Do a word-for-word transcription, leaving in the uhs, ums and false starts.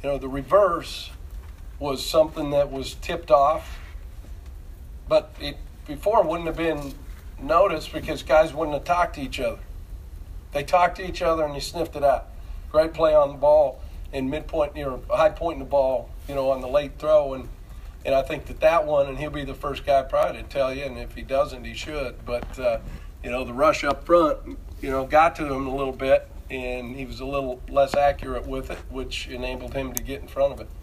You know, the reverse was something that was tipped off, but it before wouldn't have been noticed because guys wouldn't have talked to each other. They talked to each other and they sniffed it out. Great play on the ball and midpoint, you know, high point in the ball, you know, on the late throw. And, and I think that that one, and he'll be the first guy probably to tell you, and if he doesn't, he should. But, uh, you know, the rush up front, you know, got to him a little bit, and he was a little less accurate with it, which enabled him to get in front of it.